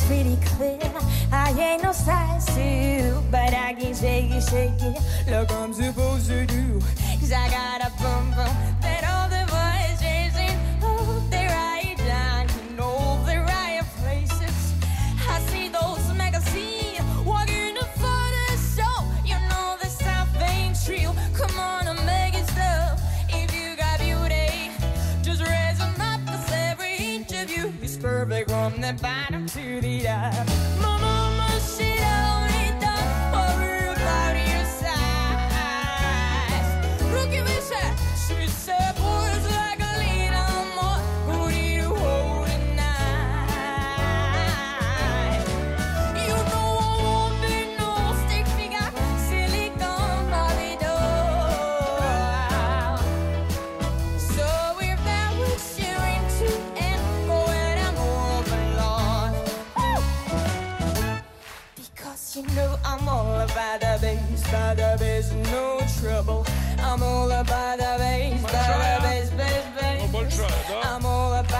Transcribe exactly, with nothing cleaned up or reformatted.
pretty clear. I ain't no size two, but I can shake it, shake it like I'm supposed to do. Cause I got a bum bum that all the boys chasing. Oh, they're right down in all the right places. I see those magazines walking the photo show. You know the stuff ain't real. Come on and make it stop. If you got beauty, just raise them up, cause every inch of you is perfect from the bottom to the top. My mama, she told me don't worry about your size. Look at me, she said, boys like a little more booty to hold tonight. You know I won't be no stick figure, silicone Barbie doll. So if that what you're into, and go ahead and move along. Because you know I'm all about the bass, by the bass, no trouble. I'm all about the bass, by the bass, bass, bass. I'm all about